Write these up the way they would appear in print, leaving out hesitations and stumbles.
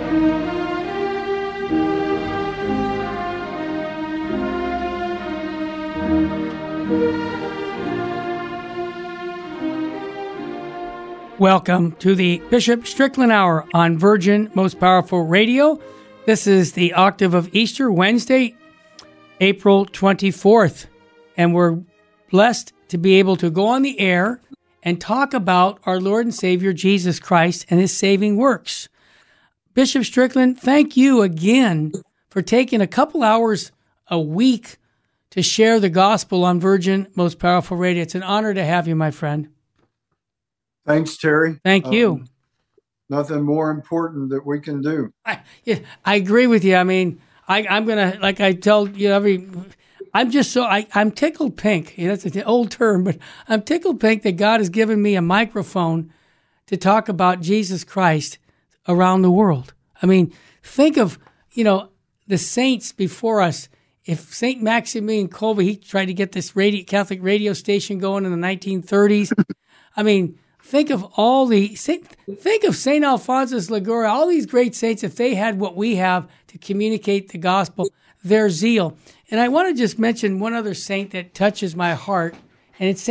Welcome to the Bishop Strickland Hour on Virgin Most Powerful Radio. This is the Octave of Easter, Wednesday, April 24th. And we're blessed to be able to go on the air and talk about our Lord and Savior Jesus Christ and his saving works. Bishop Strickland, thank you again for taking a couple hours a week to share the gospel on Virgin Most Powerful Radio. It's an honor to have you, my friend. Thanks, Terry. Thank you. Nothing more important that we can do. I agree with you. I mean, I'm going to, like I tell you I'm tickled pink. That's an old term, but I'm tickled pink that God has given me a microphone to talk about Jesus Christ around the world. I mean, think of, the saints before us. If St. Maximilian Kolbe, he tried to get this Catholic radio station going in the 1930s. I mean, think of St. Alphonsus Liguori, all these great saints, if they had what we have to communicate the gospel, their zeal. And I want to just mention one other saint that touches my heart, and it's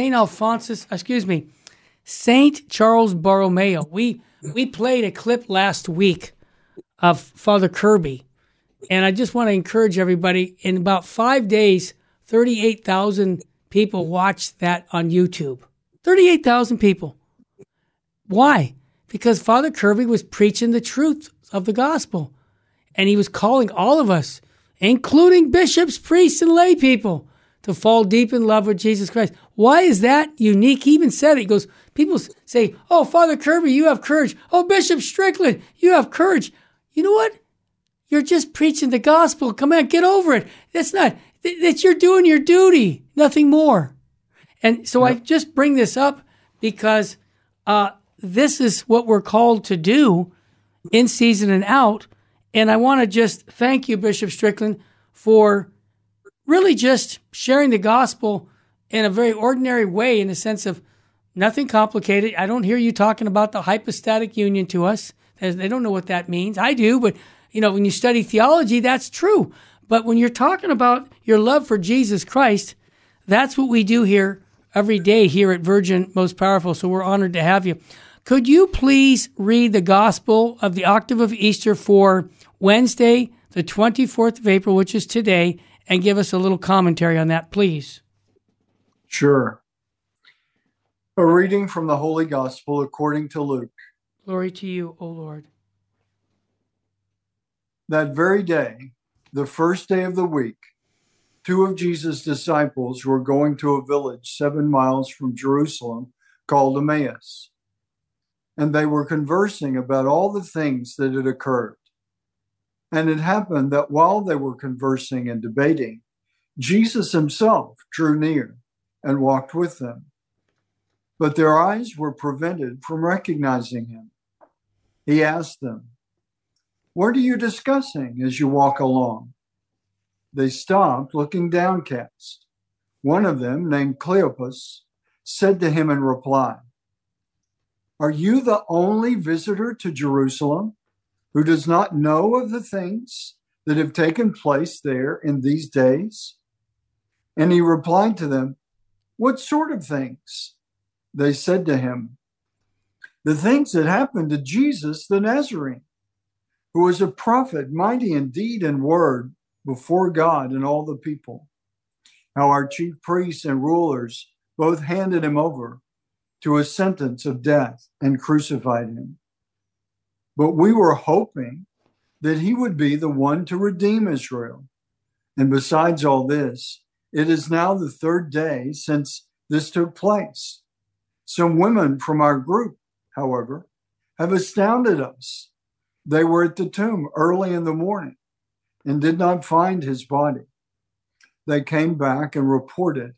St. Charles Borromeo. We played a clip last week of Father Kirby, and I just want to encourage everybody, in about 5 days, 38,000 people watched that on YouTube. 38,000 people. Why? Because Father Kirby was preaching the truth of the gospel. And he was calling all of us, including bishops, priests, and lay people, to fall deep in love with Jesus Christ. Why is that unique? He even said it. He goes, people say, oh, Father Kirby, you have courage. Oh, Bishop Strickland, you have courage. You know what? You're just preaching the gospel. Come on, get over it. That's you're doing your duty, nothing more. And so I just bring this up because this is what we're called to do in season and out. And I want to just thank you, Bishop Strickland, for really just sharing the gospel in a very ordinary way, in the sense of nothing complicated. I don't hear you talking about the hypostatic union to us. They don't know what that means. I do, but when you study theology, that's true. But when you're talking about your love for Jesus Christ, that's what we do here every day here at Virgin Most Powerful. So we're honored to have you. Could you please read the Gospel of the Octave of Easter for Wednesday, the 24th of April, which is today, and give us a little commentary on that, please? Sure. A reading from the Holy Gospel according to Luke. Glory to you, O Lord. That very day, the first day of the week, 2 of Jesus' disciples were going to a village 7 miles from Jerusalem called Emmaus. And they were conversing about all the things that had occurred. And it happened that while they were conversing and debating, Jesus himself drew near and walked with them. But their eyes were prevented from recognizing him. He asked them, "What are you discussing as you walk along?" They stopped, looking downcast. One of them, named Cleopas, said to him in reply, "Are you the only visitor to Jerusalem who does not know of the things that have taken place there in these days?" And he replied to them, "What sort of things?" They said to him, "The things that happened to Jesus the Nazarene, who was a prophet, mighty in deed and word before God and all the people. How our chief priests and rulers both handed him over to a sentence of death and crucified him. But we were hoping that he would be the one to redeem Israel. And besides all this, it is now the 3rd day since this took place. Some women from our group, however, have astounded us. They were at the tomb early in the morning and did not find his body. They came back and reported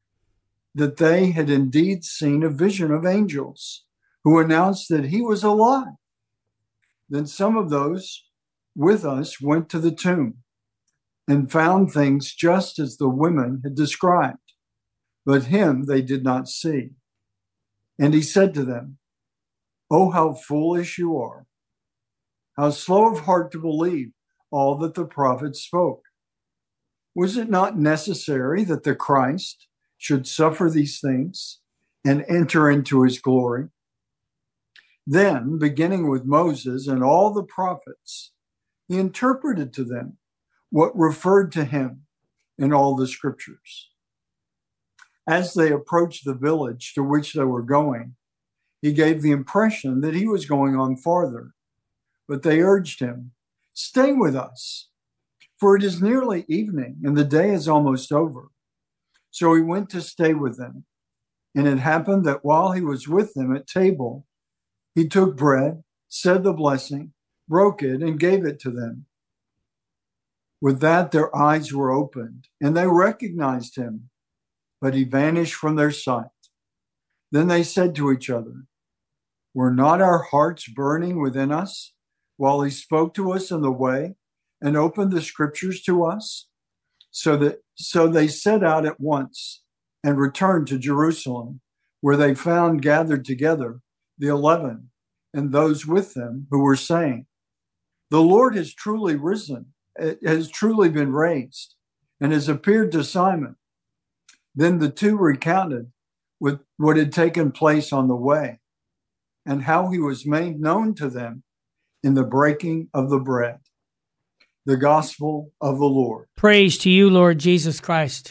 that they had indeed seen a vision of angels who announced that he was alive. Then some of those with us went to the tomb and found things just as the women had described, but him they did not see. And he said to them, "Oh, how foolish you are! How slow of heart to believe all that the prophets spoke. Was it not necessary that the Christ should suffer these things and enter into his glory? Then, beginning with Moses and all the prophets, he interpreted to them what referred to him in all the scriptures. As they approached the village to which they were going, he gave the impression that he was going on farther, but they urged him, "Stay with us, for it is nearly evening and the day is almost over." So he went to stay with them. And it happened that while he was with them at table, he took bread, said the blessing, broke it, and gave it to them. With that, their eyes were opened, and they recognized him, but he vanished from their sight. Then they said to each other, "Were not our hearts burning within us while he spoke to us in the way and opened the scriptures to us?" So they set out at once and returned to Jerusalem, where they found gathered together the 11 and those with them who were saying, "The Lord has truly risen, has truly been raised, and has appeared to Simon." Then the two recounted what had taken place on the way and how he was made known to them in the breaking of the bread. The gospel of the Lord. Praise to you, Lord Jesus Christ.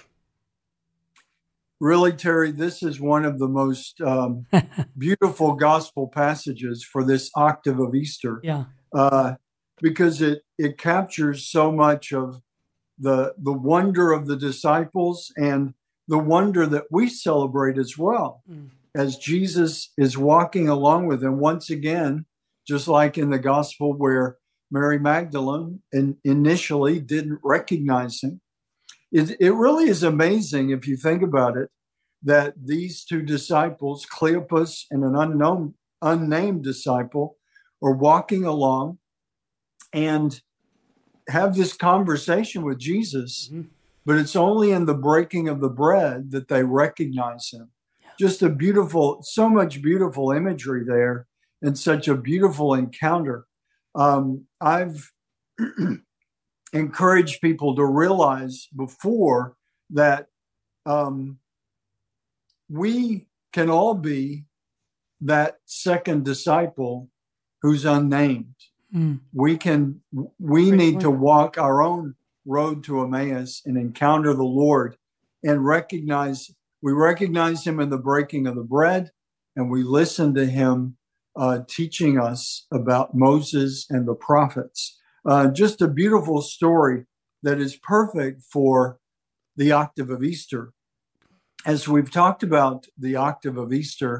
Really, Terry, this is one of the most beautiful gospel passages for this octave of Easter. Yeah. Because it captures so much of the wonder of the disciples and the wonder that we celebrate as well. As Jesus is walking along with them once again, just like in the gospel where Mary Magdalene initially didn't recognize him. It really is amazing, if you think about it, that these two disciples, Cleopas and an unnamed disciple, are walking along and have this conversation with Jesus, but it's only in the breaking of the bread that they recognize him. Just so much beautiful imagery there and such a beautiful encounter. I've encouraged people to realize before that we can all be that second disciple who's unnamed. We need to walk our own road to Emmaus and encounter the Lord and we recognize him in the breaking of the bread, and we listen to him teaching us about Moses and the prophets. Just a beautiful story that is perfect for the octave of Easter. As we've talked about the octave of Easter,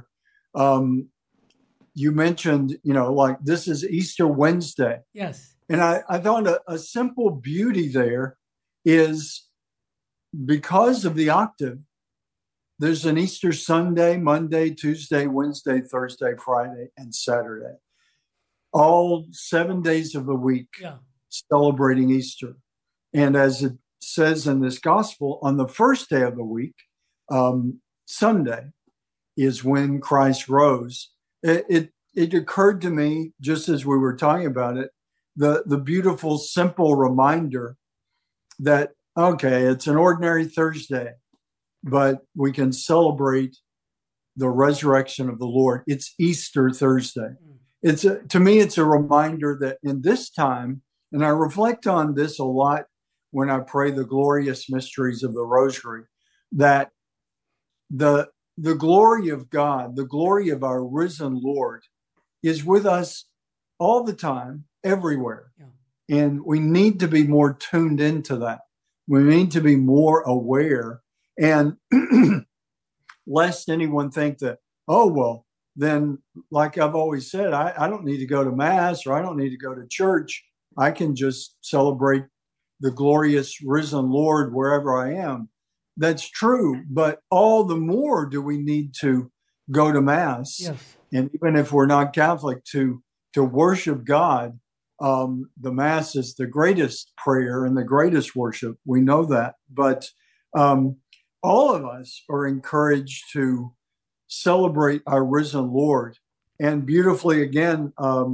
you mentioned, like this is Easter Wednesday. Yes. And I thought a simple beauty there is because of the octave, there's an Easter Sunday, Monday, Tuesday, Wednesday, Thursday, Friday, and Saturday. All 7 days of the week celebrating Easter. And as it says in this gospel, on the first day of the week, Sunday, is when Christ rose. It occurred to me, just as we were talking about it, the beautiful, simple reminder that, okay, it's an ordinary Thursday, but we can celebrate the resurrection of the Lord. It's Easter Thursday. To me, it's a reminder that in this time, and I reflect on this a lot when I pray the glorious mysteries of the Rosary, that the glory of God, the glory of our risen Lord is with us all the time, everywhere. Yeah. And we need to be more tuned into that. We need to be more aware, and lest anyone think that, oh, well, then, like I've always said, I don't need to go to Mass or I don't need to go to church. I can just celebrate the glorious risen Lord wherever I am. That's true, but all the more do we need to go to Mass. Yes. And even if we're not Catholic, to worship God, the Mass is the greatest prayer and the greatest worship. We know that. But all of us are encouraged to celebrate our risen Lord. And beautifully, again,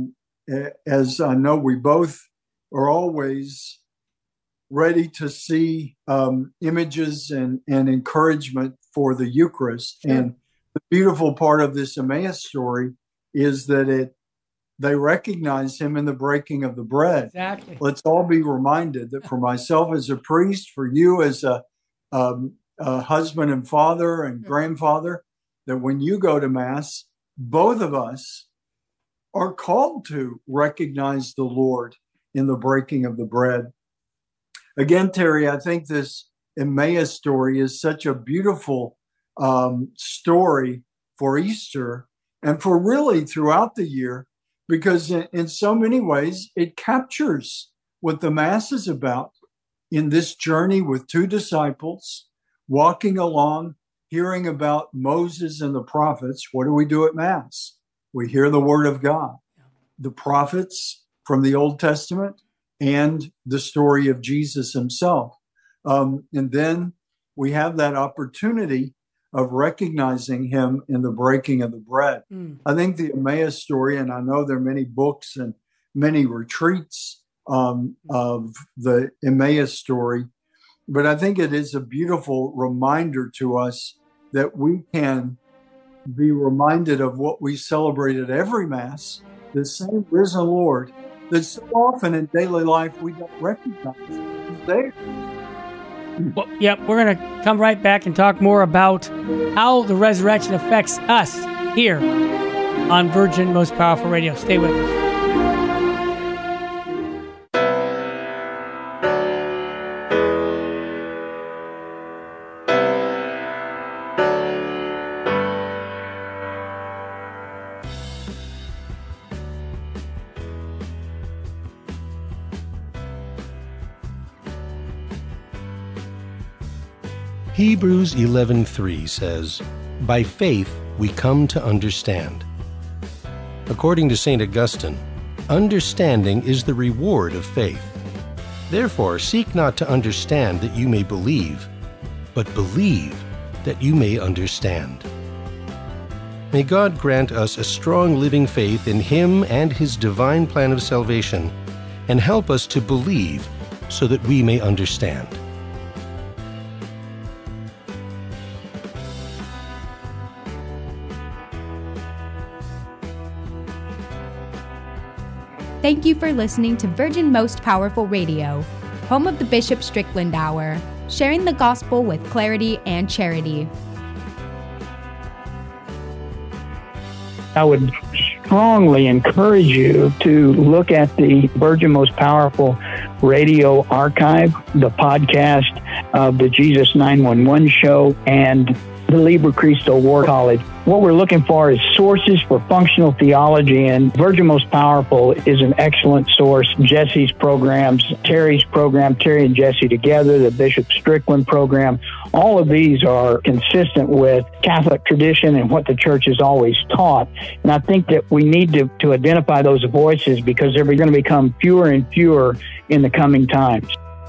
as I know we both are always ready to see images and encouragement for the Eucharist. Sure. And the beautiful part of this Emmaus story is that they recognize him in the breaking of the bread. Exactly. Let's all be reminded that for myself as a priest, for you as a husband and father and grandfather, that when you go to Mass, both of us are called to recognize the Lord in the breaking of the bread. Again, Terry, I think this Emmaus story is such a beautiful story for Easter and for really throughout the year, because in so many ways it captures what the Mass is about in this journey with two disciples walking along, hearing about Moses and the prophets. What do we do at Mass? We hear the Word of God, the prophets from the Old Testament, and the story of Jesus himself. And then we have that opportunity of recognizing him in the breaking of the bread. I think the Emmaus story, and I know there are many books and many retreats of the Emmaus story, but I think it is a beautiful reminder to us that we can be reminded of what we celebrate at every Mass, the same risen Lord that so often in daily life we don't recognize is there. Well, yep, we're going to come right back and talk more about how the resurrection affects us here on Virgin Most Powerful Radio. Stay with us. Hebrews 11:3 says, "By faith we come to understand." According to St. Augustine, understanding is the reward of faith. Therefore, seek not to understand that you may believe, but believe that you may understand. May God grant us a strong living faith in Him and His divine plan of salvation, and help us to believe so that we may understand. Thank you for listening to Virgin Most Powerful Radio, home of the Bishop Strickland Hour, sharing the gospel with clarity and charity. I would strongly encourage you to look at the Virgin Most Powerful Radio archive, the podcast of the Jesus 911 show, and the Liber Christo War College. What we're looking for is sources for functional theology, and Virgin Most Powerful is an excellent source. Jesse's programs, Terry's program, Terry and Jesse together, the Bishop Strickland program, all of these are consistent with Catholic tradition and what the Church has always taught. And I think that we need to identify those voices, because they're going to become fewer and fewer in the coming times.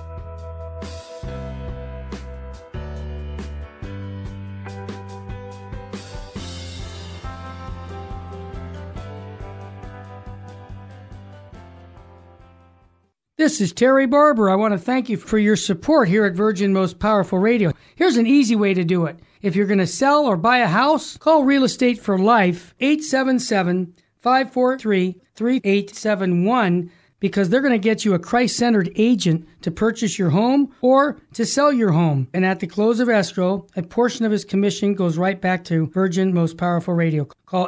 This is Terry Barber. I want to thank you for your support here at Virgin Most Powerful Radio. Here's an easy way to do it. If you're going to sell or buy a house, call Real Estate for Life, 877-543-3871, because they're going to get you a Christ-centered agent to purchase your home or to sell your home. And at the close of escrow, a portion of his commission goes right back to Virgin Most Powerful Radio. Call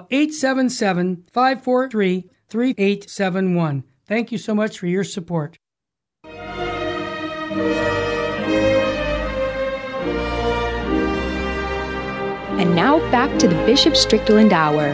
877-543-3871. Thank you so much for your support. And now back to the Bishop Strickland Hour.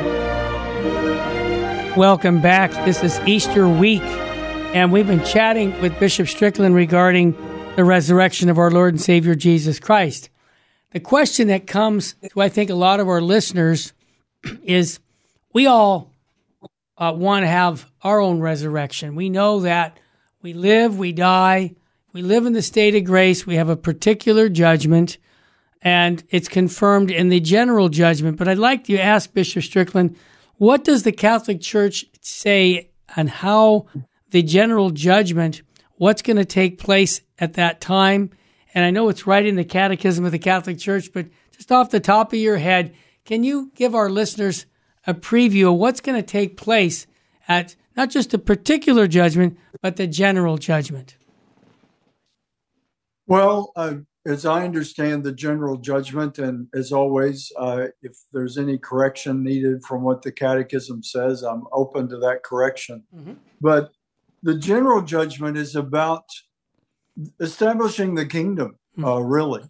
Welcome back. This is Easter week, and we've been chatting with Bishop Strickland regarding the resurrection of our Lord and Savior Jesus Christ. The question that comes to, I think, a lot of our listeners is, we all want to have our own resurrection. We know that we live, we die, we live in the state of grace, we have a particular judgment, and it's confirmed in the general judgment. But I'd like to ask Bishop Strickland, what does the Catholic Church say on how the general judgment, what's going to take place at that time. And I know it's right in the Catechism of the Catholic Church, but just off the top of your head, can you give our listeners a preview of what's going to take place at not just a particular judgment, but the general judgment? Well, as I understand the general judgment, and as always, if there's any correction needed from what the Catechism says, I'm open to that correction. Mm-hmm. But the general judgment is about establishing the kingdom, really.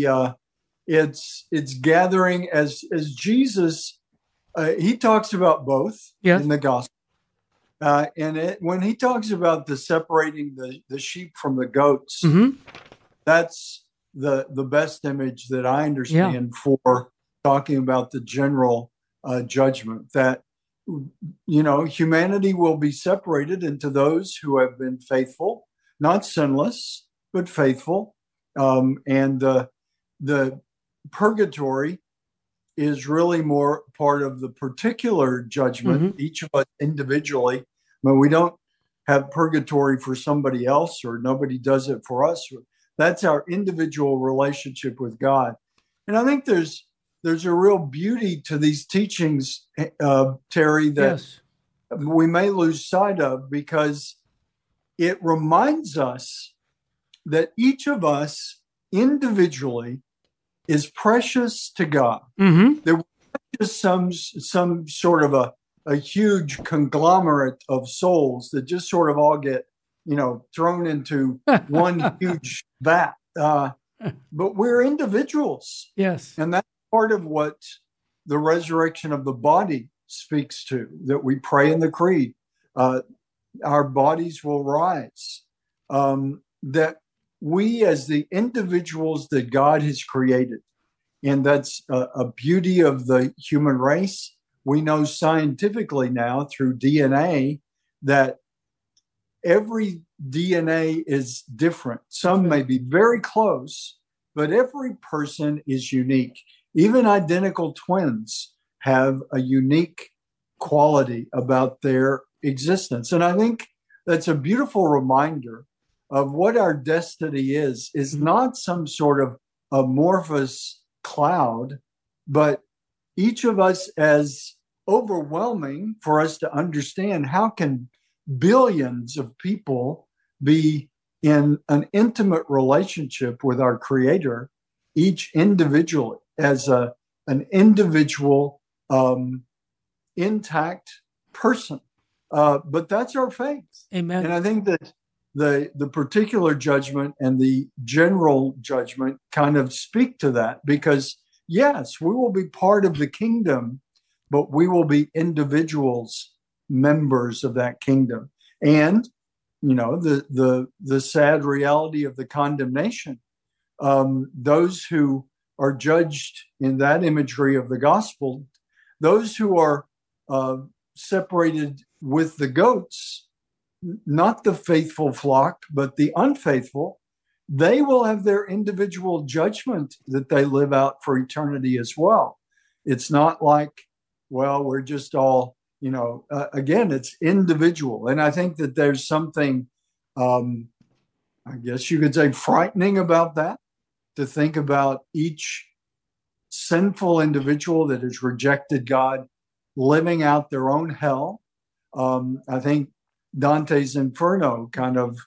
It's gathering as Jesus, he talks about both in the gospel. When he talks about the separating the sheep from the goats, that's the best image that I understand for talking about the general judgment, that, humanity will be separated into those who have been faithful, not sinless, but faithful. And the purgatory is really more part of the particular judgment, each of us individually. But we don't have purgatory for somebody else, or nobody does it for us. That's our individual relationship with God. And I think there's a real beauty to these teachings, Terry, that we may lose sight of, because it reminds us that each of us individually is precious to God. There was just some sort of a huge conglomerate of souls that just sort of all get, thrown into one huge vat. But we're individuals. Yes. And that's part of what the resurrection of the body speaks to, that we pray in the creed. Our bodies will rise. That we, as the individuals that God has created, and that's a beauty of the human race. We know scientifically now through DNA that every DNA is different. Some may be very close, but every person is unique. Even identical twins have a unique quality about their existence. And I think that's a beautiful reminder of what our destiny is not some sort of amorphous cloud, but each of us as overwhelming for us to understand. How can billions of people be in an intimate relationship with our Creator, each individually as an individual intact person? But that's our faith. Amen. And I think that the particular judgment and the general judgment kind of speak to that, because yes, we will be part of the kingdom, but we will be individuals, members of that kingdom. And, the sad reality of the condemnation, those who are judged in that imagery of the gospel, those who are separated with the goats, not the faithful flock, but the unfaithful, they will have their individual judgment that they live out for eternity as well. It's not like, well, we're just all, again, it's individual. And I think that there's something, I guess you could say, frightening about that, to think about each sinful individual that has rejected God living out their own hell. I think Dante's Inferno kind of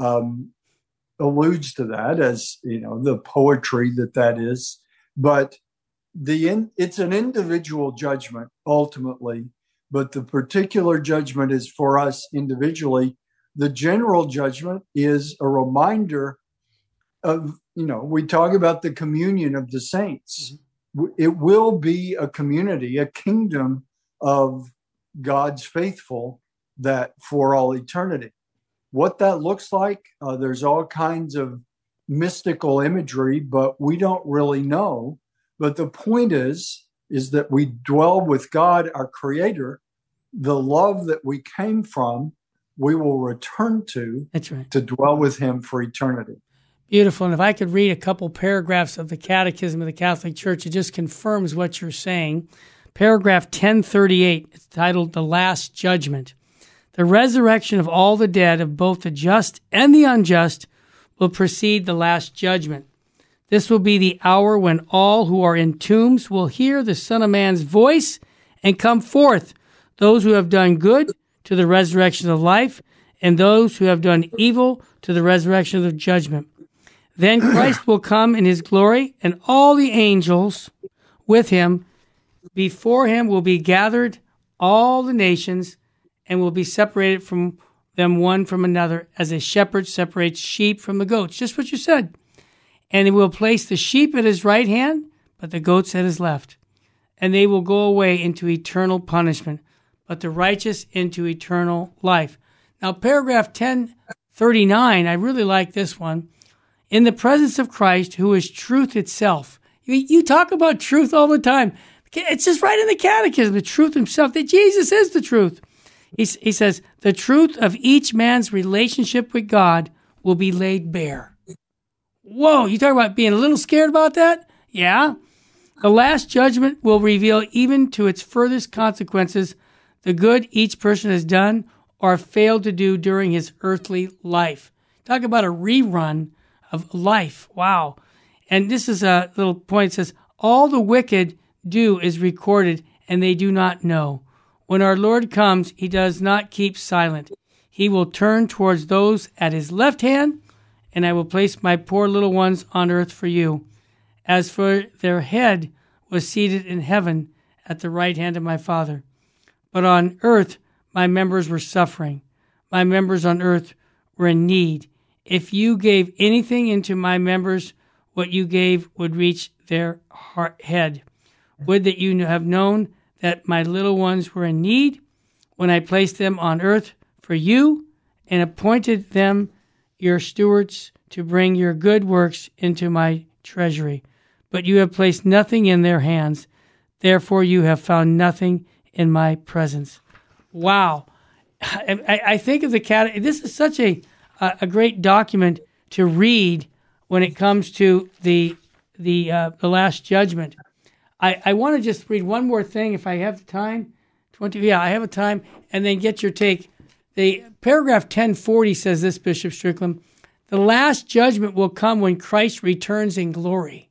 alludes to that, as the poetry that is. But it's an individual judgment ultimately, but the particular judgment is for us individually. The general judgment is a reminder of, we talk about the communion of the saints. It will be a community, a kingdom of God's faithful, that for all eternity. What that looks like, there's all kinds of mystical imagery, but we don't really know. But the point is that we dwell with God, our Creator. The love that we came from, we will return to. That's right. To dwell with Him for eternity. Beautiful. And if I could read a couple paragraphs of the Catechism of the Catholic Church, it just confirms what you're saying. Paragraph 1038, it's titled The Last Judgment. The resurrection of all the dead, of both the just and the unjust, will precede the last judgment. This will be the hour when all who are in tombs will hear the Son of Man's voice and come forth, those who have done good to the resurrection of life, and those who have done evil to the resurrection of judgment. Then Christ will come in his glory, and all the angels with him. Before him will be gathered all the nations, and will be separated from them one from another, as a shepherd separates sheep from the goats. Just what you said. And he will place the sheep at his right hand, but the goats at his left. And they will go away into eternal punishment, but the righteous into eternal life. Now, paragraph 1039, I really like this one. In the presence of Christ, who is truth itself. You talk about truth all the time. It's just right in the catechism, the truth himself, that Jesus is the truth. He says, the truth of each man's relationship with God will be laid bare. Whoa, you talk about being a little scared about that? Yeah. The last judgment will reveal, even to its furthest consequences, the good each person has done or failed to do during his earthly life. Talk about a rerun of life. Wow. And this is a little point. It says, all the wicked do is recorded, and they do not know. When our Lord comes, he does not keep silent. He will turn towards those at his left hand, and I will place my poor little ones on earth for you. As for their head was seated in heaven at the right hand of my Father. But on earth my members were suffering. My members on earth were in need. If you gave anything into my members, what you gave would reach their head. Would that you have known that my little ones were in need when I placed them on earth for you and appointed them your stewards to bring your good works into my treasury. But you have placed nothing in their hands. Therefore you have found nothing in my presence. Wow. I think of this is such a great document to read when it comes to the last judgment. I want to just read one more thing if I have time. I have a time, and then get your take. The paragraph 1040 says this, Bishop Strickland, the last judgment will come when Christ returns in glory.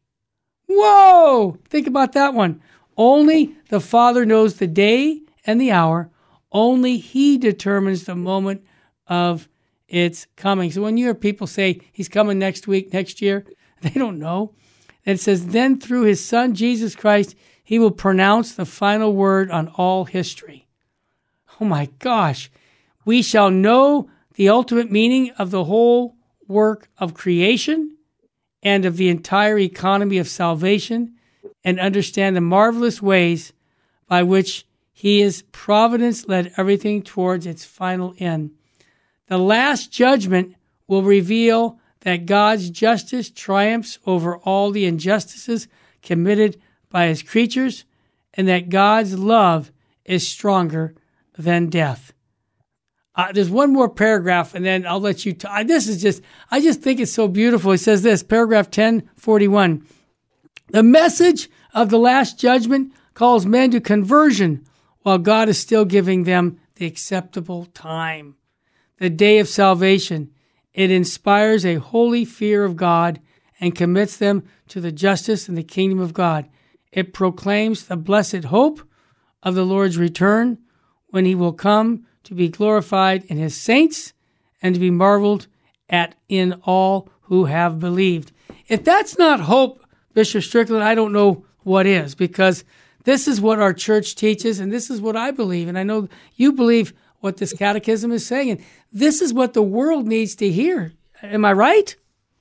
Whoa! Think about that one. Only the Father knows the day and the hour. Only he determines the moment of its coming. So when you hear people say he's coming next week, next year, they don't know. And it says, then through his Son, Jesus Christ, he will pronounce the final word on all history. Oh my gosh. We shall know the ultimate meaning of the whole work of creation and of the entire economy of salvation, and understand the marvelous ways by which his providence led everything towards its final end. The last judgment will reveal that God's justice triumphs over all the injustices committed by his creatures, and that God's love is stronger than death. There's one more paragraph, and then I'll let you I just think it's so beautiful. It says this, paragraph 1041. The message of the last judgment calls men to conversion while God is still giving them the acceptable time. The day of salvation. It inspires a holy fear of God and commits them to the justice and the kingdom of God. It proclaims the blessed hope of the Lord's return, when he will come to be glorified in his saints and to be marveled at in all who have believed. If that's not hope, Bishop Strickland, I don't know what is, because this is what our church teaches, and this is what I believe, and I know you believe what this catechism is saying, and this is what the world needs to hear. Am I right?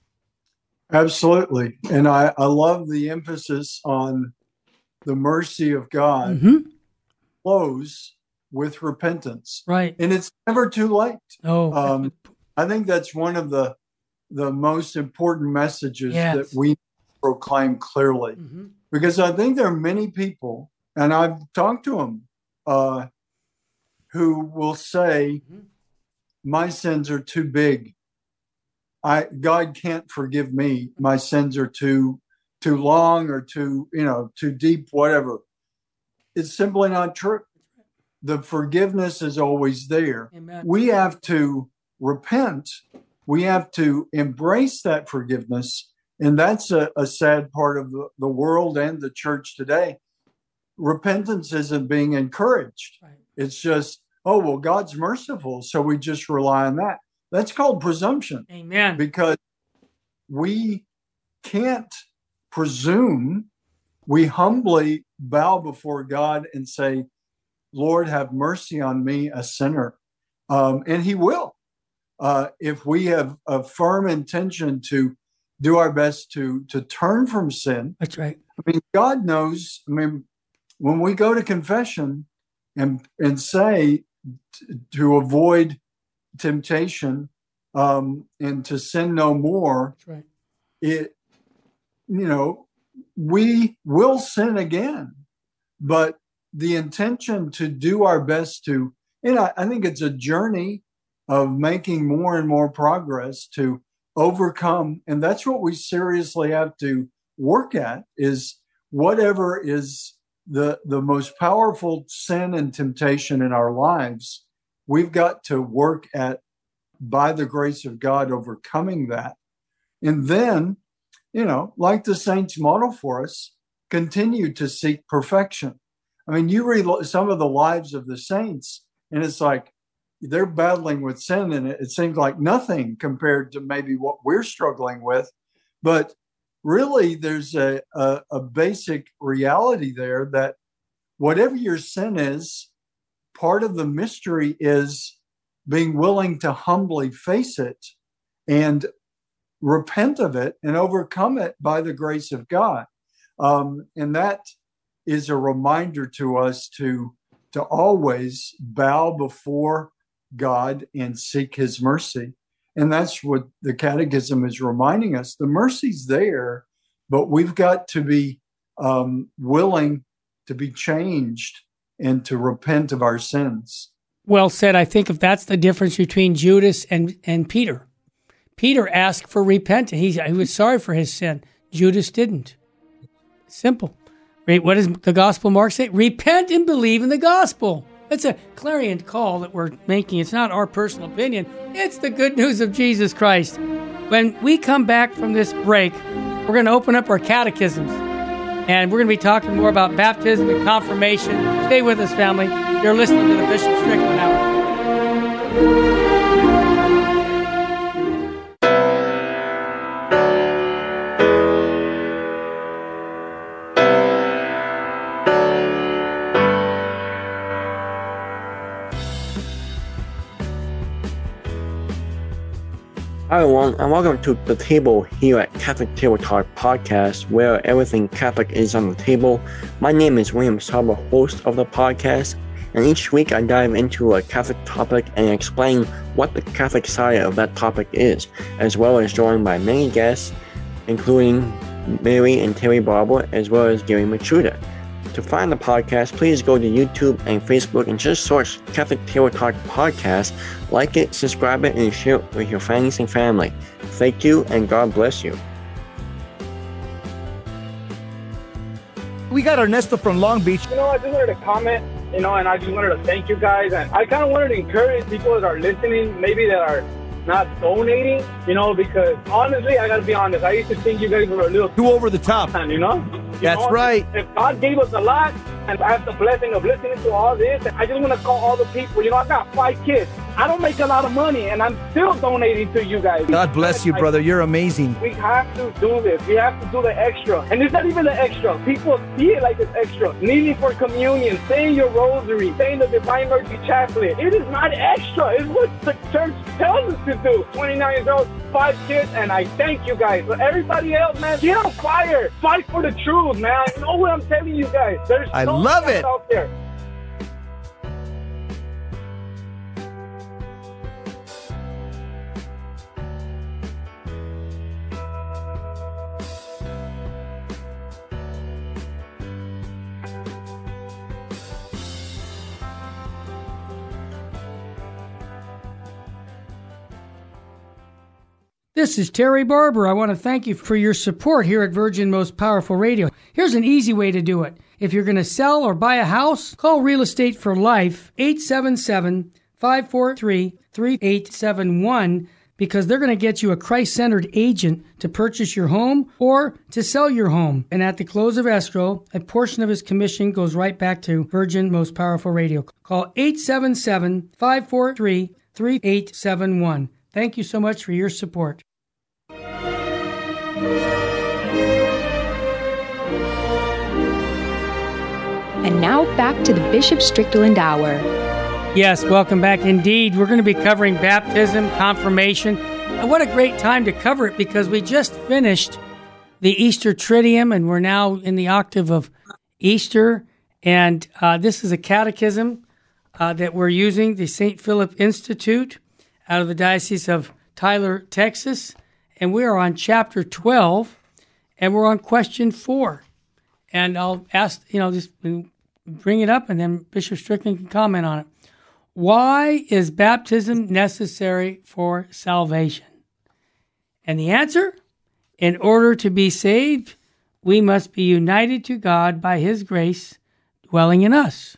Absolutely. And I love the emphasis on the mercy of God flows with repentance. Right. And it's never too late. Oh, I think that's one of the most important messages that we proclaim clearly. Because I think there are many people, and I've talked to them, who will say, my sins are too big. God can't forgive me. My sins are too long or too deep, whatever. It's simply not true. the forgiveness is always there. Amen. We have to repent. We have to embrace that forgiveness. And that's a sad part of the world and the church today. Repentance isn't being encouraged. Right. It's just, oh, well, God's merciful, so we just rely on that. That's called presumption. Amen. Because we can't presume. We humbly bow before God and say, Lord, have mercy on me, a sinner. And he will. If we have a firm intention to do our best to turn from sin. That's right. I mean, God knows. I mean, when we go to confession and say to avoid temptation and to sin no more, that's right. We will sin again, but the intention to do our best to, I think it's a journey of making more and more progress to overcome. And that's what we seriously have to work at, is whatever is the most powerful sin and temptation in our lives, we've got to work at, by the grace of God, overcoming that. And then, like the saints model for us, continue to seek perfection. I mean, you read some of the lives of the saints, and it's like they're battling with sin, and it seems like nothing compared to maybe what we're struggling with. But really, there's a basic reality there that whatever your sin is, part of the mystery is being willing to humbly face it and repent of it and overcome it by the grace of God. And that is a reminder to us to always bow before God and seek his mercy. And that's what the Catechism is reminding us. The mercy's there, but we've got to be willing to be changed and to repent of our sins. Well said. I think if that's the difference between Judas and Peter. Peter asked for repentance. He was sorry for his sin. Judas didn't. Simple. What does the Gospel Mark say? Repent and believe in the gospel. It's a clarion call that we're making. It's not our personal opinion. It's the good news of Jesus Christ. When we come back from this break, we're going to open up our catechisms. And we're going to be talking more about baptism and confirmation. Stay with us, family. You're listening to the Bishop Strickland Hour. Hi everyone, and welcome to The Table here at Catholic Table Talk Podcast, where everything Catholic is on the table. My name is William Sauber, host of the podcast, and each week I dive into a Catholic topic and explain what the Catholic side of that topic is, as well as joined by many guests, including Mary and Terry Barber, as well as Gary Machuda. To find the podcast, please go to YouTube and Facebook and just search Catholic Table Talk Podcast. Like it, subscribe it, and share it with your friends and family. Thank you, and God bless you. We got Ernesto from Long Beach. I just wanted to comment, and I just wanted to thank you guys. And I kind of wanted to encourage people that are listening, maybe that are not donating, because honestly, I got to be honest, I used to think you guys were a little too over the top. That's right. If God gave us a lot, and I have the blessing of listening to all this, I just want to call all the people. I got 5 kids. I don't make a lot of money, and I'm still donating to you guys. God bless you, brother. You're amazing. We have to do this. We have to do the extra. And it's not even the extra. People see it like it's extra. Kneeling for communion, saying your rosary, saying the Divine Mercy Chaplet. It is not extra. It's what the church tells us to do. 29 years old, 5 kids, and I thank you guys. But everybody else, man, get on fire. Fight for the truth, man. You know what I'm telling you guys. There's I love it out there. This is Terry Barber. I want to thank you for your support here at Virgin Most Powerful Radio. Here's an easy way to do it. If you're going to sell or buy a house, call Real Estate for Life, 877-543-3871, because they're going to get you a Christ-centered agent to purchase your home or to sell your home. And at the close of escrow, a portion of his commission goes right back to Virgin Most Powerful Radio. Call 877-543-3871. Thank you so much for your support. And now back to the Bishop Strickland Hour. Yes, welcome back indeed. We're going to be covering baptism, confirmation, and what a great time to cover it because we just finished the Easter Triduum and we're now in the octave of Easter. And this is a catechism that we're using, the St. Philip Institute out of the Diocese of Tyler, Texas. And we are on chapter 12 and we're on question 4. And I'll ask, just bring it up and then Bishop Strickland can comment on it. Why is baptism necessary for salvation? And the answer, in order to be saved, we must be united to God by His grace dwelling in us.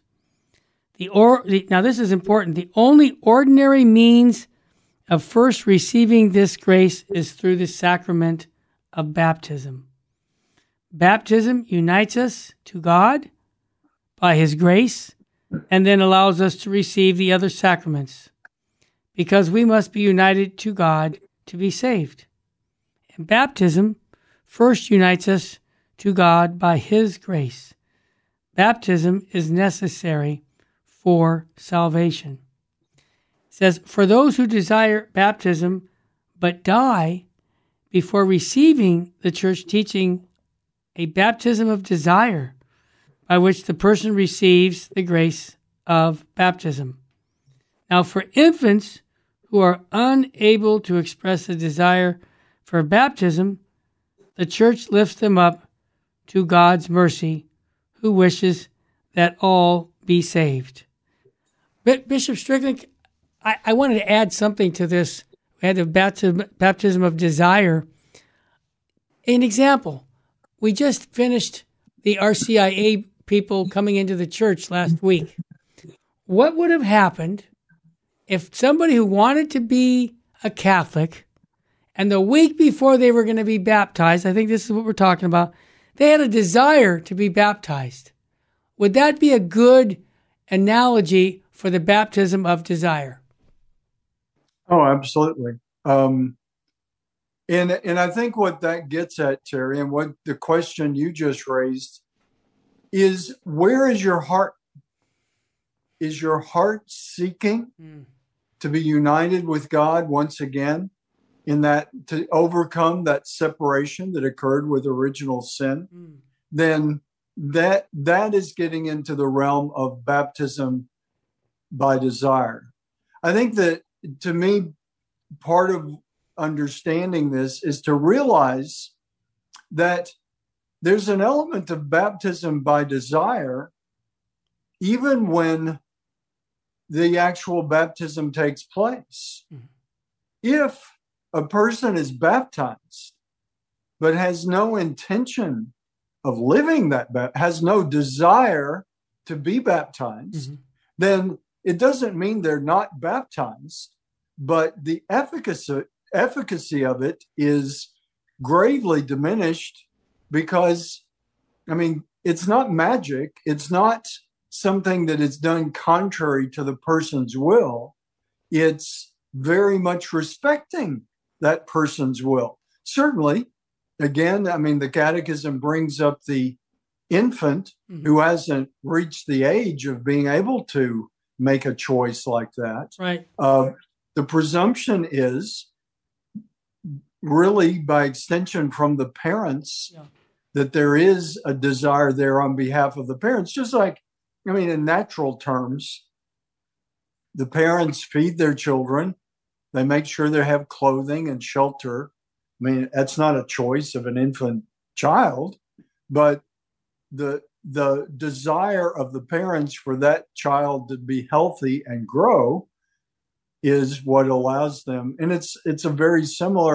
Now this is important. The only ordinary means of first receiving this grace is through the sacrament of baptism. Baptism unites us to God by His grace and then allows us to receive the other sacraments because we must be united to God to be saved. And baptism first unites us to God by His grace. Baptism is necessary for salvation. It says, for those who desire baptism but die before receiving the church teaching, a baptism of desire by which the person receives the grace of baptism. Now, for infants who are unable to express a desire for baptism, the church lifts them up to God's mercy, who wishes that all be saved. Bishop Strickland, I wanted to add something to this. We had the baptism of desire. An example, we just finished the RCIA people coming into the church last week. What would have happened if somebody who wanted to be a Catholic and the week before they were going to be baptized, I think this is what we're talking about, they had a desire to be baptized? Would that be a good analogy for the baptism of desire? Oh, absolutely. And I think what that gets at, Terry, and what the question you just raised is, where is your heart? Is your heart seeking to be united with God once again in that, to overcome that separation that occurred with original sin? Then that is getting into the realm of baptism by desire. I think that, to me, part of understanding this is to realize that there's an element of baptism by desire even when the actual baptism takes place. If a person is baptized but has no intention of living that, has no desire to be baptized, then it doesn't mean they're not baptized, but the efficacy of it is gravely diminished because, it's not magic. It's not something that is done contrary to the person's will. It's very much respecting that person's will. Certainly, again, the Catechism brings up the infant who hasn't reached the age of being able to make a choice like that. Right. The presumption is really, by extension from the parents, that there is a desire there on behalf of the parents. Just like, in natural terms, the parents feed their children. They make sure they have clothing and shelter. That's not a choice of an infant child, but the desire of the parents for that child to be healthy and grow is what allows them. And it's a very similar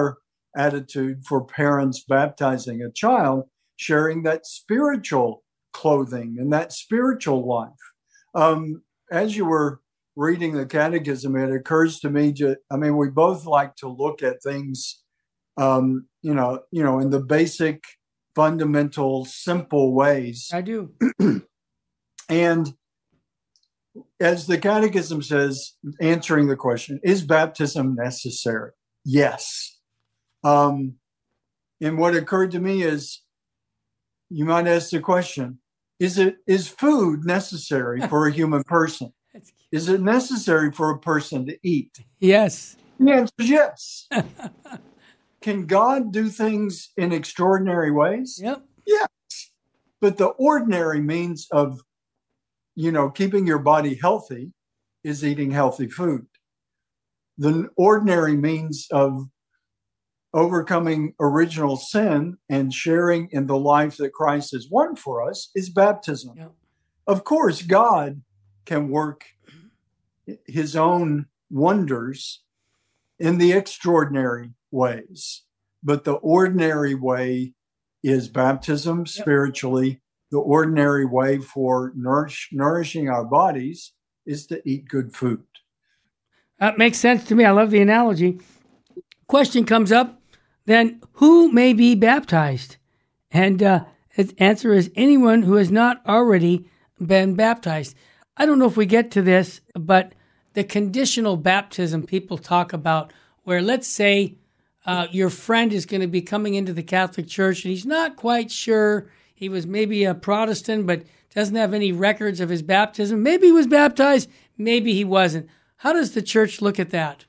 attitude for parents baptizing a child, sharing that spiritual clothing and that spiritual life. As you were reading the catechism, it occurs to me, we both like to look at things, in the basic, fundamental, simple ways. I do. And as the catechism says, answering the question, is baptism necessary? Yes. And what occurred to me is, you might ask the question, is food necessary for a human person? Is it necessary for a person to eat? Yes. The answer is yes. Can God do things in extraordinary ways? Yep. Yes. But the ordinary means of, keeping your body healthy is eating healthy food. The ordinary means of overcoming original sin and sharing in the life that Christ has won for us is baptism. Yep. Of course, God can work his own wonders in the extraordinary ways, but the ordinary way is baptism spiritually. The ordinary way for nourishing our bodies is to eat good food. That makes sense to me. I love the analogy. Question comes up, then who may be baptized? And its answer is anyone who has not already been baptized. I don't know if we get to this, but the conditional baptism people talk about, where let's say your friend is going to be coming into the Catholic Church and he's not quite sure. He was maybe a Protestant, but doesn't have any records of his baptism. Maybe he was baptized, maybe he wasn't. How does the church look at that?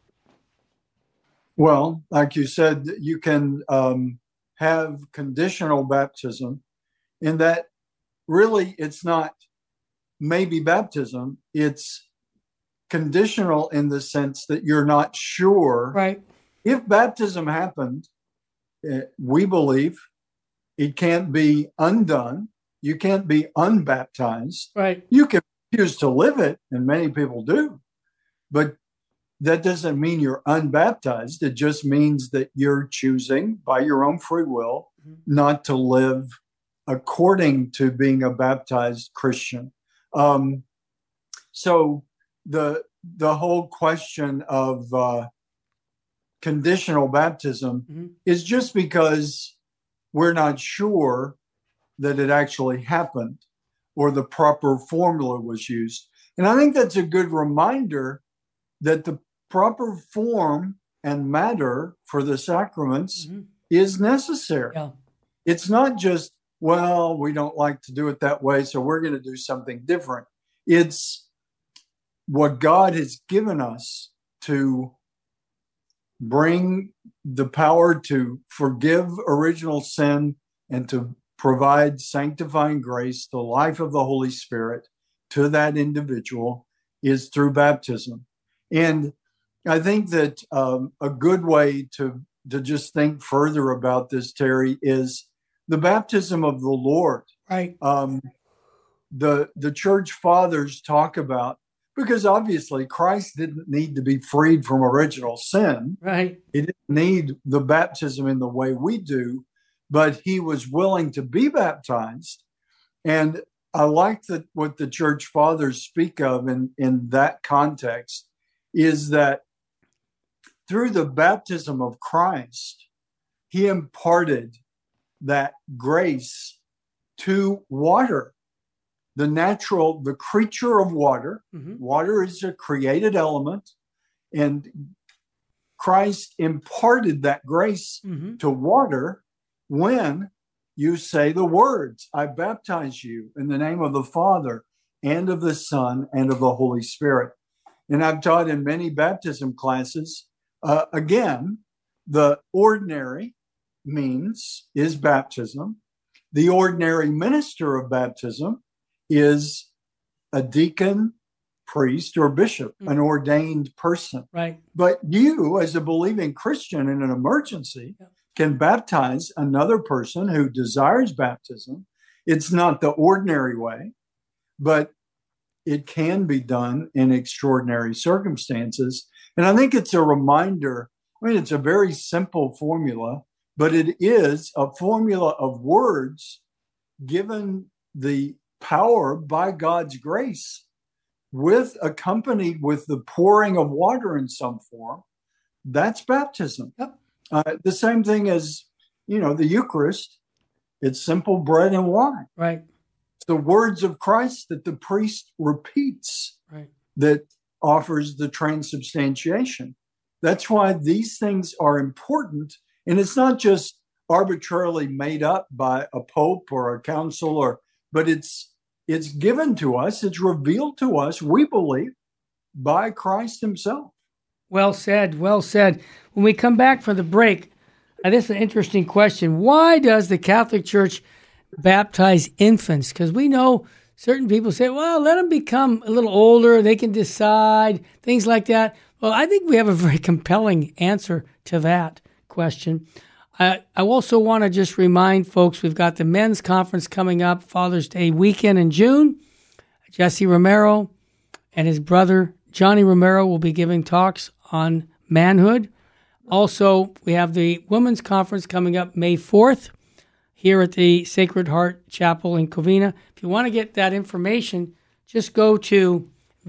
Well, like you said, you can have conditional baptism in that really it's not maybe baptism. It's conditional in the sense that you're not sure. Right. If baptism happened, we believe it can't be undone. You can't be unbaptized. Right. You can choose to live it, and many people do. But that doesn't mean you're unbaptized. It just means that you're choosing by your own free will not to live according to being a baptized Christian. So the whole question of conditional baptism is just because we're not sure that it actually happened or the proper formula was used. And I think that's a good reminder that the proper form and matter for the sacraments is necessary. Yeah. It's not just, well, we don't like to do it that way, so we're going to do something different. It's what God has given us to bring the power to forgive original sin and to provide sanctifying grace, the life of the Holy Spirit to that individual is through baptism. And I think that a good way to just think further about this, Terry, is the baptism of the Lord. Right. The church fathers talk about, because obviously Christ didn't need to be freed from original sin. Right. He didn't need the baptism in the way we do, but he was willing to be baptized. And I like that what the church fathers speak of in that context is that through the baptism of Christ, he imparted that grace to water. The creature of water. Water is a created element, and Christ imparted that grace to water when you say the words, I baptize you in the name of the Father and of the Son and of the Holy Spirit. And I've taught in many baptism classes, again, the ordinary means is baptism. The ordinary minister of baptism is a deacon, priest, or bishop, an ordained person. Right. But you, as a believing Christian in an emergency, can baptize another person who desires baptism. It's not the ordinary way, but it can be done in extraordinary circumstances. And I think it's a reminder I mean, it's a very simple formula, but it is a formula of words given the power by God's grace, accompanied with the pouring of water in some form. That's baptism. Yep. The same thing as, the Eucharist. It's simple bread and wine. Right. It's the words of Christ that the priest repeats, right, that offers the transubstantiation. That's why these things are important. And it's not just arbitrarily made up by a pope or a council, but it's given to us. It's revealed to us, we believe, by Christ himself. Well said. Well said. When we come back from the break, this is an interesting question. Why does the Catholic Church baptize infants? Because we know certain people say, well, let them become a little older. They can decide, things like that. Well, I think we have a very compelling answer to that question. I also want to just remind folks, we've got the men's conference coming up, Father's Day weekend in June. Jesse Romero and his brother, Johnny Romero, will be giving talks on manhood. Also, we have the women's conference coming up May 4th here at the Sacred Heart Chapel in Covina. If you want to get that information, just go to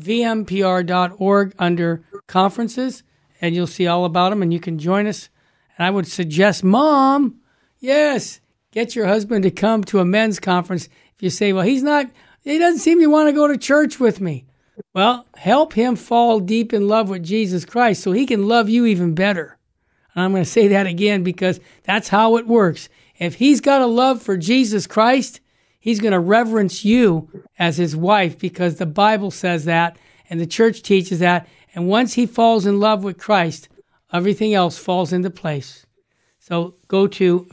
vmpr.org under conferences, and you'll see all about them, and you can join us. And I would suggest, Mom, yes, get your husband to come to a men's conference. If you say, well, he doesn't seem to want to go to church with me. Well, help him fall deep in love with Jesus Christ so he can love you even better. And I'm going to say that again because that's how it works. If he's got a love for Jesus Christ, he's going to reverence you as his wife because the Bible says that and the church teaches that. And once he falls in love with Christ, everything else falls into place. So go to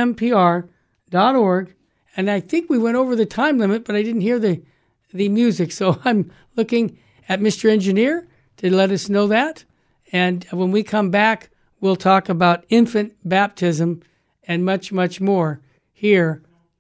vmpr.org. And I think we went over the time limit, but I didn't hear the music. So I'm looking at Mr. Engineer to let us know that. And when we come back, we'll talk about infant baptism and much, much more here.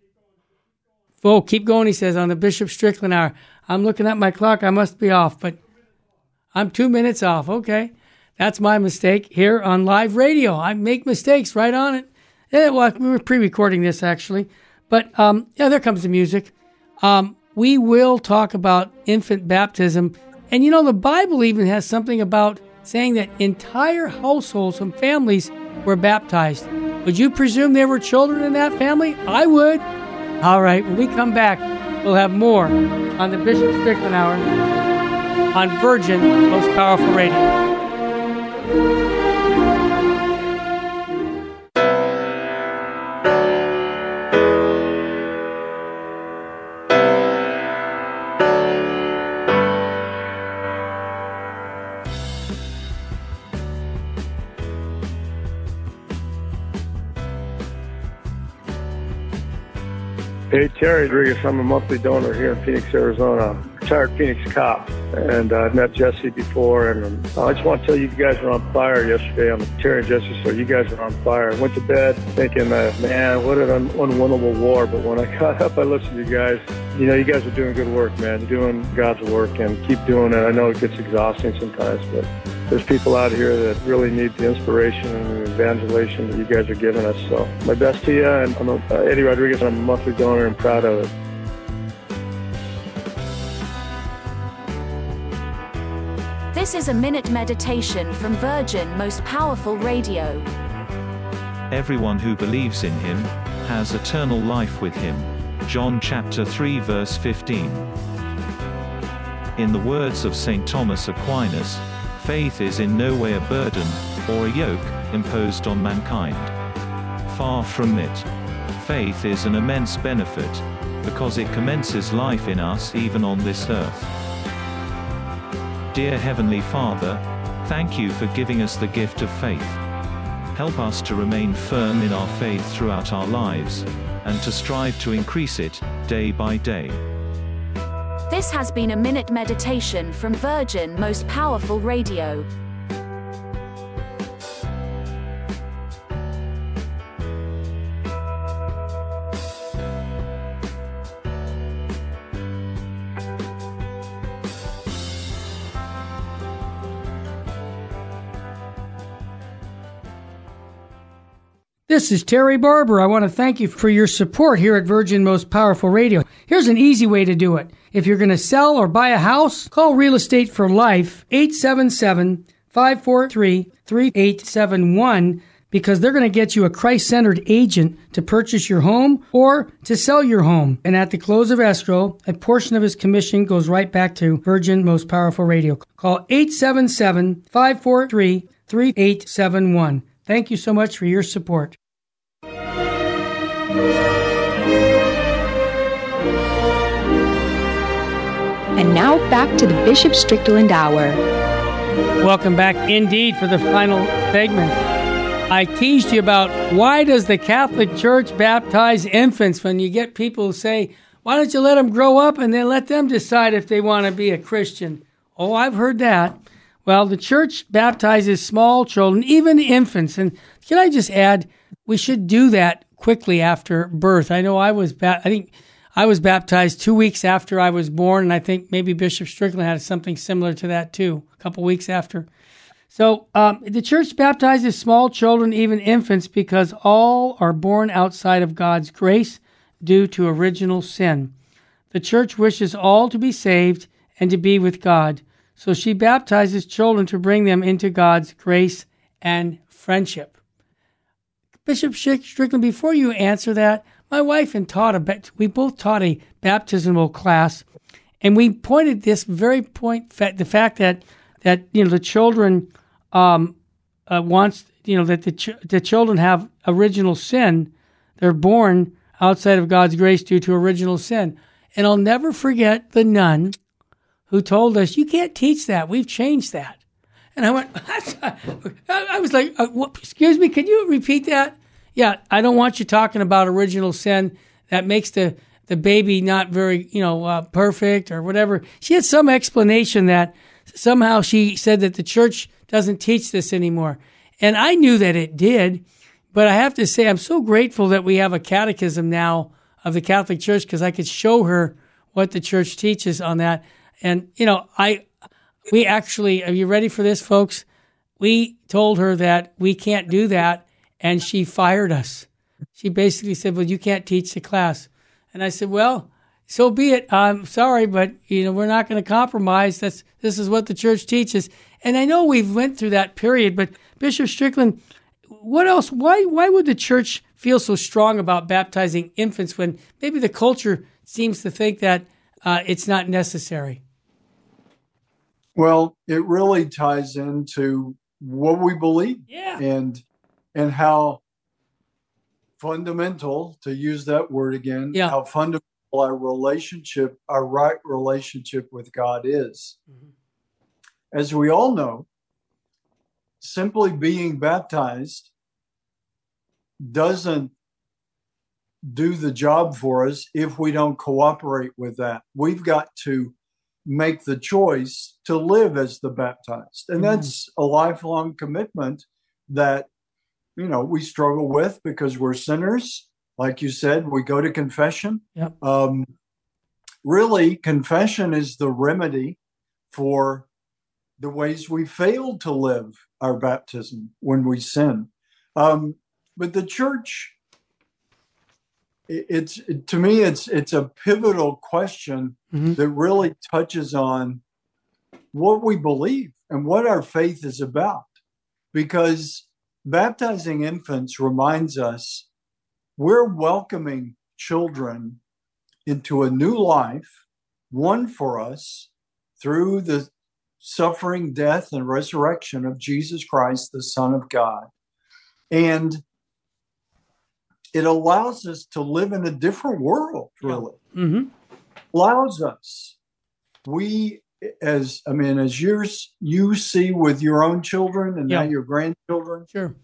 Oh, keep going, he says, on the Bishop Strickland Hour. I'm looking at my clock. I must be off, but I'm 2 minutes off. Okay. That's my mistake here on live radio. I make mistakes right on it. Yeah, well, we were pre-recording this, actually. But, there comes the music. We will talk about infant baptism. And, the Bible even has something about saying that entire households and families were baptized. Would you presume there were children in that family? I would. All right, when we come back, we'll have more on the Bishop Strickland Hour on Virgin Most Powerful Radio. Hey, Terry Rodriguez. I'm a monthly donor here in Phoenix, Arizona. Retired Phoenix cop. And I've met Jesse before. And I just want to tell you guys were on fire yesterday on the Terry and Jesse show. You guys were on fire. I went to bed thinking, man, what an unwinnable war. But when I got up, I listened to you guys. You guys are doing good work, man. You're doing God's work and keep doing it. I know it gets exhausting sometimes, but there's people out here that really need the inspiration and the evangelization that you guys are giving us. So my best to you. And I'm Eddie Rodriguez. I'm a monthly donor and proud of it. This is a minute meditation from Virgin Most Powerful Radio. Everyone who believes in him has eternal life with him. John chapter 3 verse 15. In the words of St. Thomas Aquinas, faith is in no way a burden or a yoke imposed on mankind. Far from it. Faith is an immense benefit because it commences life in us even on this earth. Dear Heavenly Father, thank you for giving us the gift of faith. Help us to remain firm in our faith throughout our lives, and to strive to increase it, day by day. This has been a minute meditation from Virgin Most Powerful Radio. This is Terry Barber. I want to thank you for your support here at Virgin Most Powerful Radio. Here's an easy way to do it. If you're going to sell or buy a house, call Real Estate for Life, 877-543-3871, because they're going to get you a Christ-centered agent to purchase your home or to sell your home. And at the close of escrow, a portion of his commission goes right back to Virgin Most Powerful Radio. Call 877-543-3871. Thank you so much for your support. And now back to the Bishop Strickland Hour. Welcome back indeed for the final segment. I teased you about why does the Catholic Church baptize infants when you get people who say, why don't you let them grow up and then let them decide if they want to be a Christian? Oh, I've heard that. Well, the church baptizes small children, even infants. And can I just add, we should do that quickly after birth. I know I think I was baptized 2 weeks after I was born, and I think maybe Bishop Strickland had something similar to that too, a couple weeks after. So the church baptizes small children, even infants, because all are born outside of God's grace due to original sin. The church wishes all to be saved and to be with God. So she baptizes children to bring them into God's grace and friendship. Bishop Strickland, before you answer that, my wife and we both taught a baptismal class, and we pointed this very point, the fact that the children that the children have original sin. They're born outside of God's grace due to original sin. And I'll never forget the nun who told us, you can't teach that. We've changed that. And I went, I was like, excuse me, can you repeat that? Yeah, I don't want you talking about original sin. That makes the baby not very, perfect or whatever. She had some explanation that somehow she said that the church doesn't teach this anymore. And I knew that it did, but I have to say I'm so grateful that we have a catechism now of the Catholic Church, because I could show her what the church teaches on that. And, we actually, are you ready for this, folks? We told her that we can't do that, and she fired us. She basically said, well, you can't teach the class. And I said, well, so be it. I'm sorry, but, we're not going to compromise. This is what the church teaches. And I know we've went through that period, but Bishop Strickland, what else? Why would the church feel so strong about baptizing infants when maybe the culture seems to think that it's not necessary? Well, it really ties into what we believe, and how fundamental, to use that word again, how fundamental our right relationship with God is. Mm-hmm. As we all know, simply being baptized doesn't do the job for us if we don't cooperate with that. We've got to make the choice to live as the baptized. And that's a lifelong commitment that, we struggle with because we're sinners. Like you said, we go to confession. Yep. Really, confession is the remedy for the ways we failed to live our baptism when we sin. But the church, to me, it's a pivotal question that really touches on what we believe and what our faith is about. Because baptizing infants reminds us we're welcoming children into a new life, won for us through the suffering, death, and resurrection of Jesus Christ, the Son of God. And it allows us to live in a different world, really. Mm-hmm. Allows us. As you see with your own children and now your grandchildren. Sure.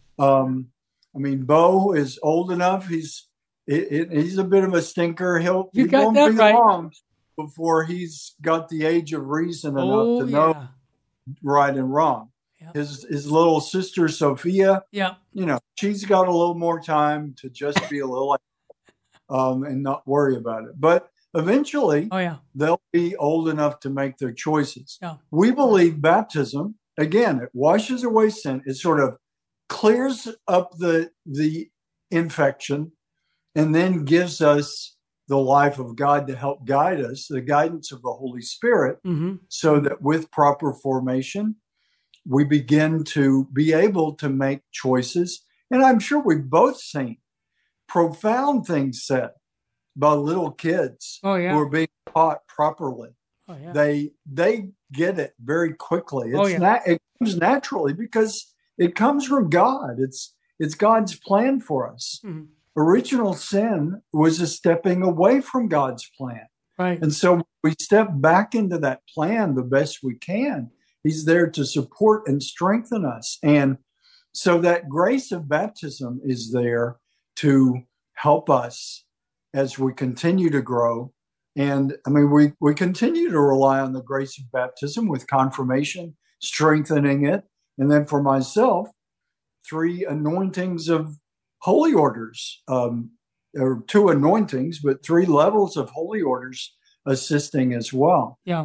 Bo is old enough. He's a bit of a stinker. He won't be long before he's got the age of reason enough to know right and wrong. Yep. His little sister Sophia, she's got a little more time to just be a little and not worry about it. But eventually, they'll be old enough to make their choices. Yeah. We believe baptism, again, it washes away sin. It sort of clears up the infection, and then gives us the life of God to help guide us, the guidance of the Holy Spirit, so that with proper formation, we begin to be able to make choices. And I'm sure we've both seen profound things said by little kids who are being taught properly. They get it very quickly. It comes naturally because it comes from God. It's God's plan for us. Original sin was a stepping away from God's plan. Right. And so we step back into that plan the best we can. He's there to support and strengthen us. And so that grace of baptism is there to help us as we continue to grow. And I mean, we continue to rely on the grace of baptism with confirmation, strengthening it. And then for myself, 3 anointings of holy orders, or 2 anointings, but 3 levels of holy orders assisting as well. Yeah.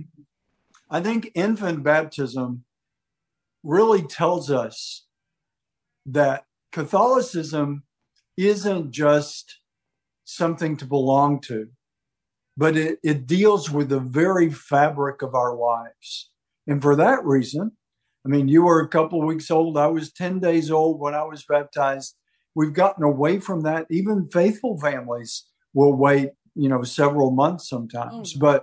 I think infant baptism really tells us that Catholicism isn't just something to belong to, but it deals with the very fabric of our lives. And for that reason, I mean, you were a couple of weeks old. I was 10 days old when I was baptized. We've gotten away from that. Even faithful families will wait, several months sometimes. But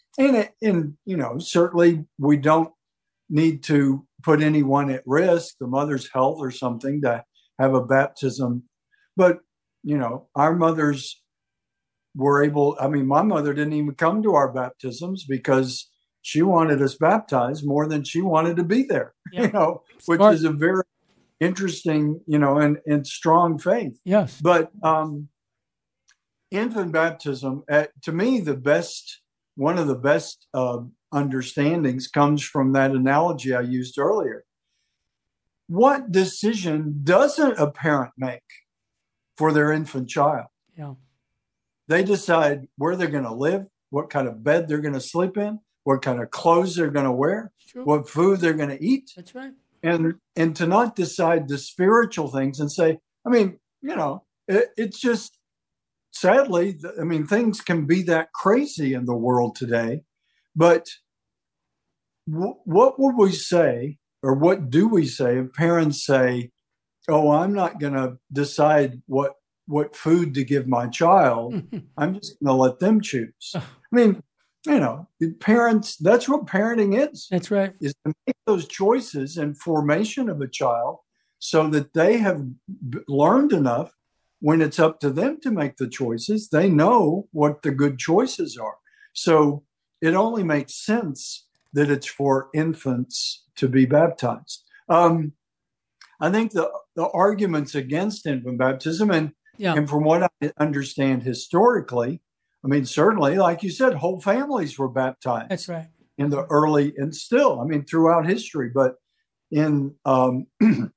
certainly we don't need to put anyone at risk, the mother's health or something, to have a baptism. But, our mothers were able, my mother didn't even come to our baptisms because she wanted us baptized more than she wanted to be there, which is a very interesting, and strong faith. Yes. But infant baptism, to me, one of the best understandings comes from that analogy I used earlier. What decision doesn't a parent make for their infant child? Yeah. They decide where they're going to live, what kind of bed they're going to sleep in, what kind of clothes they're going to wear, what food they're going to eat. That's right. And to not decide the spiritual things and say, it's just, sadly, things can be that crazy in the world today. But what would we say, or what do we say if parents say, oh, I'm not going to decide what food to give my child. I'm just going to let them choose. Parents, that's what parenting is. That's right. Is to make those choices and formation of a child so that they have learned enough when it's up to them to make the choices. They know what the good choices are. So it only makes sense that it's for infants to be baptized. I think the arguments against infant baptism, and from what I understand historically, certainly, like you said, whole families were baptized. That's right. In the early, and still, throughout history, but in the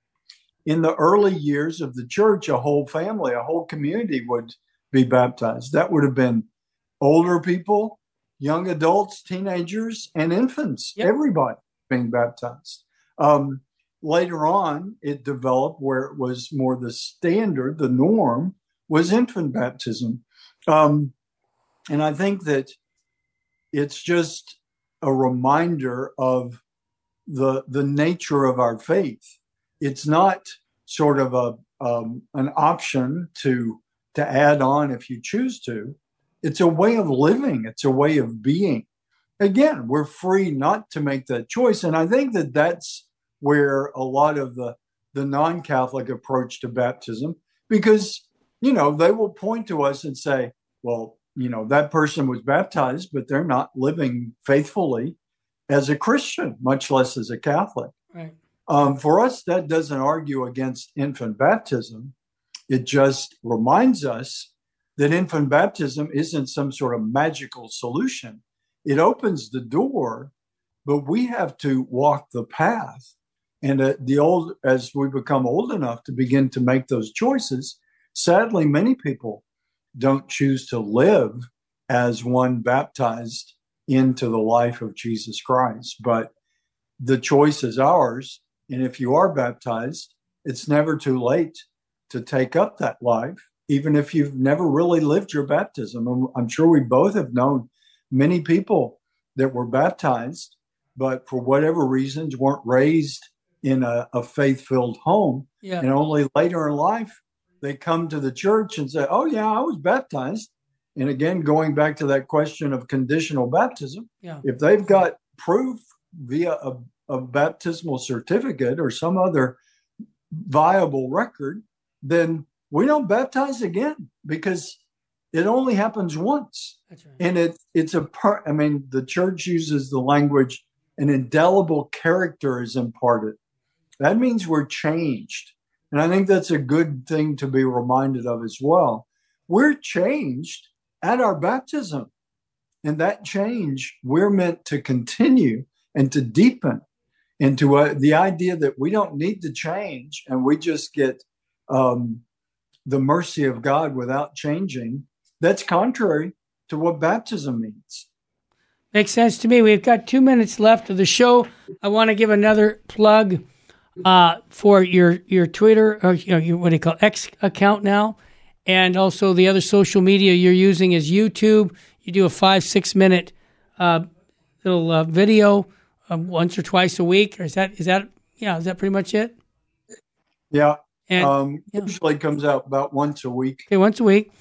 early years of the church, a whole family, a whole community would be baptized. That would have been older people, young adults, teenagers, and infants, everybody being baptized. Later on, it developed where it was more the standard, the norm was infant baptism. And I think that it's just a reminder of the nature of our faith. It's not sort of an option to add on if you choose to. It's a way of living. It's a way of being. Again, we're free not to make that choice. And I think that that's where a lot of the non-Catholic approach to baptism, because, they will point to us and say, well, that person was baptized, but they're not living faithfully as a Christian, much less as a Catholic. Right. For us, that doesn't argue against infant baptism. It just reminds us that infant baptism isn't some sort of magical solution. It opens the door, but we have to walk the path. And as we become old enough to begin to make those choices, sadly, many people don't choose to live as one baptized into the life of Jesus Christ. But the choice is ours. And if you are baptized, it's never too late to take up that life, even if you've never really lived your baptism. And I'm sure we both have known many people that were baptized, but for whatever reasons weren't raised in a faith-filled home. Yeah. And only later in life, they come to the church and say, oh, yeah, I was baptized. And again, going back to that question of conditional baptism, if they've got proof via a baptismal certificate or some other viable record, then we don't baptize again because it only happens once. That's right. And it's the church uses the language, an indelible character is imparted. That means we're changed. And I think that's a good thing to be reminded of as well. We're changed at our baptism. And that change, we're meant to continue and to deepen into the idea that we don't need to change and we just get the mercy of God without changing. That's contrary to what baptism means. Makes sense to me. We've got 2 minutes left of the show. I want to give another plug for your Twitter, or what do you call it, X account now, and also the other social media you're using is YouTube. You do a 5-6 minute little video once or twice a week, or is that pretty much it? Yeah, and usually comes out about once a week. Okay, once a week.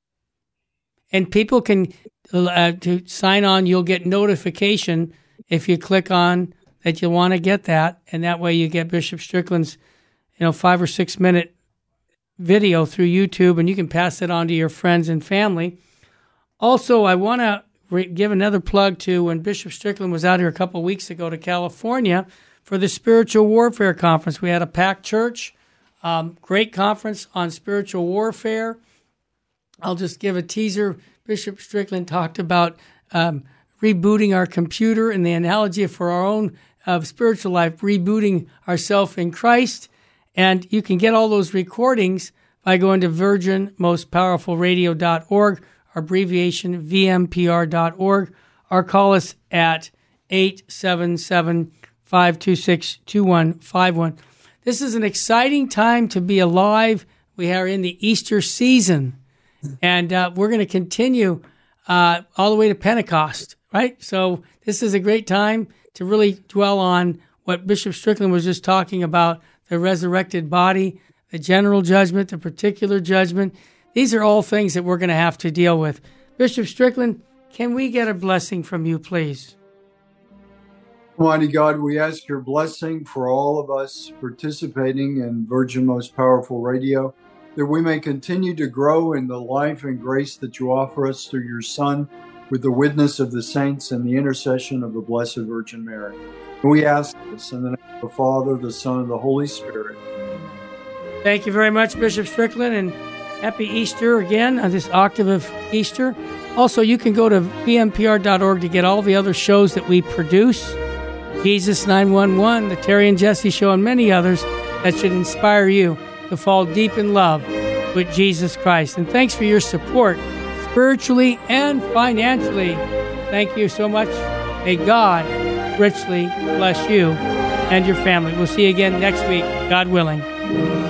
And people can to sign on. You'll get notification if you click on that you want to get that, and that way you get Bishop Strickland's 5 or 6 minute video through YouTube, and you can pass it on to your friends and family. Also, I want to give another plug to when Bishop Strickland was out here a couple of weeks ago to California for the Spiritual Warfare Conference. We had a packed church, great conference on spiritual warfare. I'll just give a teaser. Bishop Strickland talked about rebooting our computer and the analogy for our own spiritual life, rebooting ourselves in Christ. And you can get all those recordings by going to virginmostpowerfulradio.org, abbreviation vmpr.org, or call us at 877-526-2151. This is an exciting time to be alive. We are in the Easter season, and we're going to continue all the way to Pentecost, right? So this is a great time to really dwell on what Bishop Strickland was just talking about, the resurrected body, the general judgment, the particular judgment. These are all things that we're going to have to deal with. Bishop Strickland, can we get a blessing from you, please? Almighty God, we ask your blessing for all of us participating in Virgin Most Powerful Radio, that we may continue to grow in the life and grace that you offer us through your Son, with the witness of the saints and the intercession of the Blessed Virgin Mary. And we ask this in the name of the Father, the Son, and the Holy Spirit. Thank you very much, Bishop Strickland, and happy Easter again on this octave of Easter. Also, you can go to vmpr.org to get all the other shows that we produce. Jesus 911, the Terry and Jesse Show, and many others that should inspire you to fall deep in love with Jesus Christ. And thanks for your support, spiritually and financially. Thank you so much. May God richly bless you and your family. We'll see you again next week, God willing.